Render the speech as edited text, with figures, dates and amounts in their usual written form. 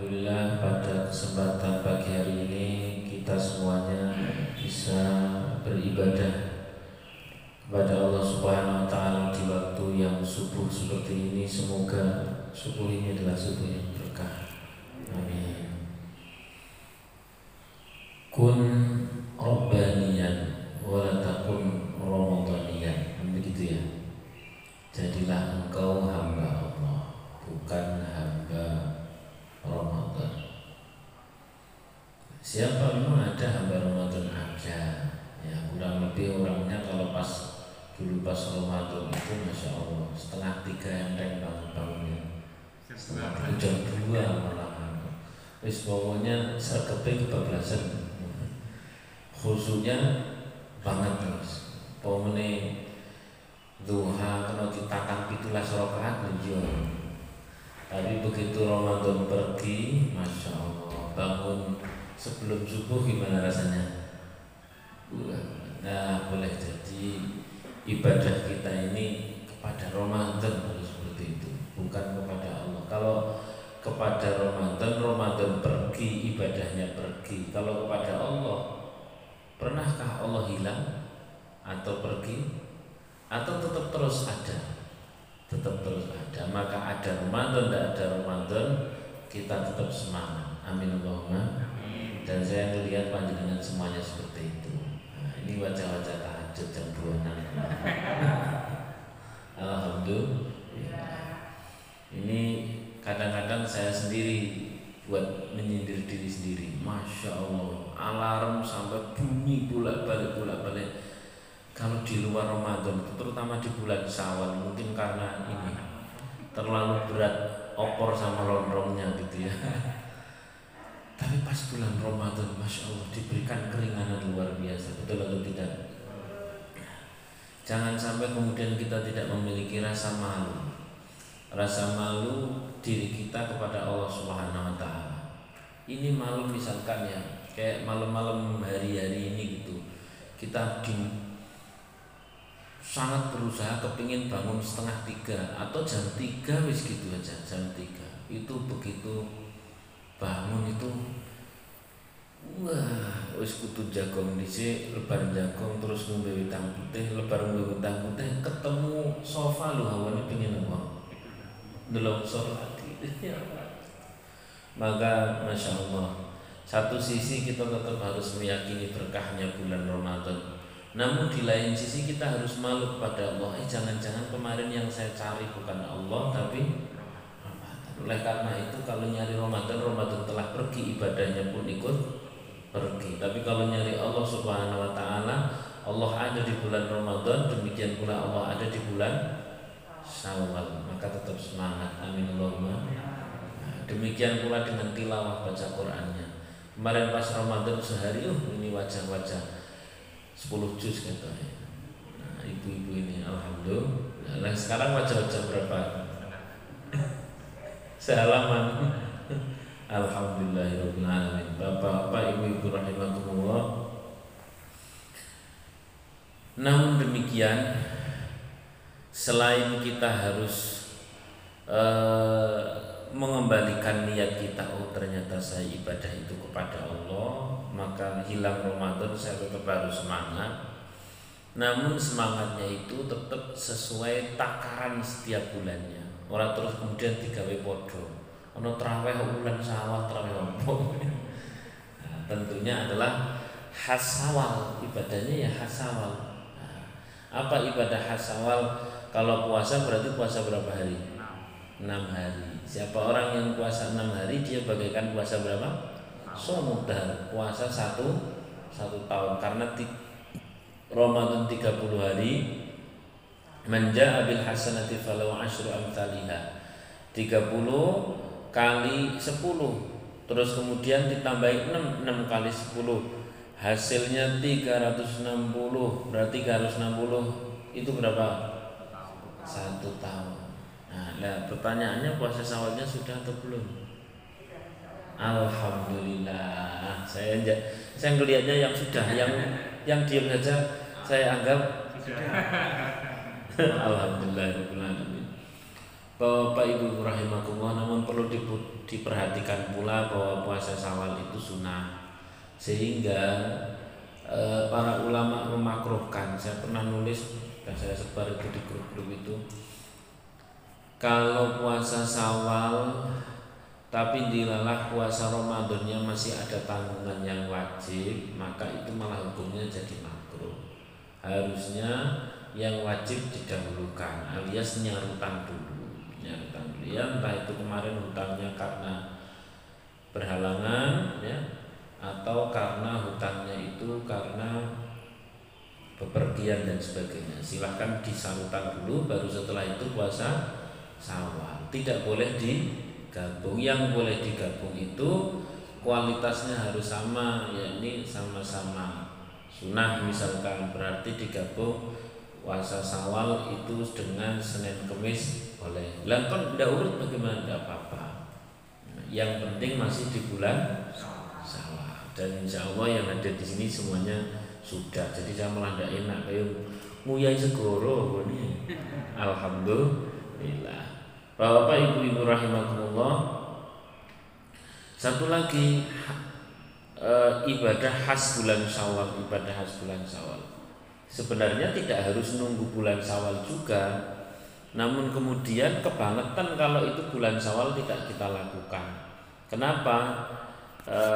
Alhamdulillah pada kesempatan pagi hari ini kita semuanya bisa beribadah kepada Allah Subhanahu wa taala di waktu yang subuh seperti ini. Semoga subuh ini adalah subuh yang berkah. Amin. Kun Rabbaniyan wa la takun Ramadaniyan. Begitu ya. Jadilah engkau hamba Allah, bukan hamba Ramadan. Siapa memang ada hamba Ramadan aja. Ya kurang lebih orangnya kalau pas Ramadan itu Masya Allah setengah 3 enteng bangun-bangunnya, setengah 3 jam 2 malam. Wis pokoknya sergepe kebablasan. Khususnya banget terus. Pokoknya duha kena ditakan 17 rakaat menjual. Tapi begitu Ramadan pergi, Masya Allah, bangun sebelum subuh gimana rasanya? Nah, boleh jadi ibadah kita ini kepada Ramadan harus seperti itu, bukan kepada Allah. Kalau kepada Ramadan pergi, ibadahnya pergi. Kalau kepada Allah, pernahkah Allah hilang atau pergi? Atau tetap terus ada? Tetap terus ada. Maka ada Ramadan, tidak ada Ramadan, kita tetap semangat. Amin Allahumma. Dan saya melihat panjenengan semuanya seperti itu. Nah, ini wajah-wajah tahajud jam 2 Alhamdulillah. Ini kadang-kadang saya sendiri buat menyindir diri sendiri. Masya Allah, alarm sampai bunyi bolak-balik. Kalau di luar Ramadan, terutama di bulan Syawal, mungkin karena ini terlalu berat opor sama ronrongnya gitu ya. Tapi pas bulan Ramadan, Masya Allah, diberikan keringanan luar biasa. Betul atau tidak? Jangan sampai kemudian kita tidak memiliki rasa malu. Rasa malu diri kita kepada Allah Subhanahu wa taala. Ini malu misalkan ya, kayak malam-malam hari-hari ini gitu. Kita sangat berusaha kepingin bangun setengah 3 atau jam 3 wis gitu aja, jam 3 itu begitu bangun itu wah wis kudu jagong dhisik, lebar jagong terus ngombe wedang putih, lebar ngombe wedang putih ketemu sofa lho hawane pengen apa delok sofa. Maka Masya Allah, satu sisi kita tetap harus meyakini berkahnya bulan Ramadan. Namun di lain sisi kita harus malu kepada Allah. Jangan-jangan kemarin yang saya cari bukan Allah tapi Ramadan. Oleh karena itu kalau nyari Ramadan telah pergi, ibadahnya pun ikut pergi. Tapi kalau nyari Allah Subhanahu wa taala, Allah ada di bulan Ramadan, demikian pula Allah ada di bulan Syawal. Maka tetap semangat. Amin Allahumma. Demikian pula dengan tilawah baca Qur'annya. Kemarin pas Ramadan sehari ini wajah-wajah 10 juz katanya. Nah, ibu-ibu ini alhamdulillah. Nah, sekarang wajah-wajah berapa? Sehalaman. Alhamdulillahirabbil alamin. Bapak-bapak, ibu-ibu rahimakumullah. Namun demikian, selain kita harus mengembalikan niat kita, oh ternyata saya ibadah itu kepada Allah, maka hilang Ramadan saya tetap harus semangat. Namun semangatnya itu tetap sesuai takaran setiap bulannya. Orang terus kemudian digawe podo. Ono traweh bulan Syawal, traweh opo. Nah, tentunya adalah khas Syawal, ibadahnya ya khas Syawal. Nah, apa ibadah khas Syawal? Kalau puasa berarti puasa berapa hari? 6 hari. Siapa orang yang puasa 6 hari, dia bagaikan puasa berapa? Somudar, puasa satu tahun. Karena Ramadan 30 hari, manja abil hasanati falau asyru amthaliha, 30 kali 10, terus kemudian ditambahi 6 kali 10, hasilnya 360. Berarti 360 itu berapa? 1 tahun. Nah, pertanyaannya puasa Syawalnya sudah atau belum? Alhamdulillah. Saya ngelihatnya yang sudah, yang diam saja saya anggap Alhamdulillahirabbil alamin. Bapak Ibu rahimakumullah, namun perlu diperhatikan pula bahwa puasa Syawal itu sunnah, sehingga para ulama memakruhkan. Saya pernah nulis dan saya sebar itu di grup-grup itu, kalau puasa Syawal tapi dilalah puasa Ramadannya masih ada tanggungan yang wajib, maka itu malah hukumnya jadi makruh. Harusnya yang wajib didahulukan, alias nyarutan dulu. Ya, entah itu kemarin hutangnya karena berhalangan, ya, atau karena hutangnya itu karena bepergian dan sebagainya. Silahkan disarutan dulu, baru setelah itu puasa Syawal. Tidak boleh digabung. Yang boleh digabung itu kualitasnya harus sama, yakni sama-sama sunnah. Misalkan berarti digabung puasa Syawal itu dengan Senin Kemis boleh. Lah kan tidak urut bagaimana, tidak apa-apa. Yang penting masih di bulan Syawal. Dan insya Allah yang ada di sini semuanya sudah. Jadi saya malah tidak enak kayak nguyai segoro ini. Alhamdulillah. Bapak ibu rahimakumullah. Satu lagi ibadah khas bulan Syawal, ibadah khas bulan Syawal. Sebenarnya tidak harus nunggu bulan Syawal juga, namun kemudian kebangetan kalau itu bulan Syawal tidak kita lakukan. Kenapa?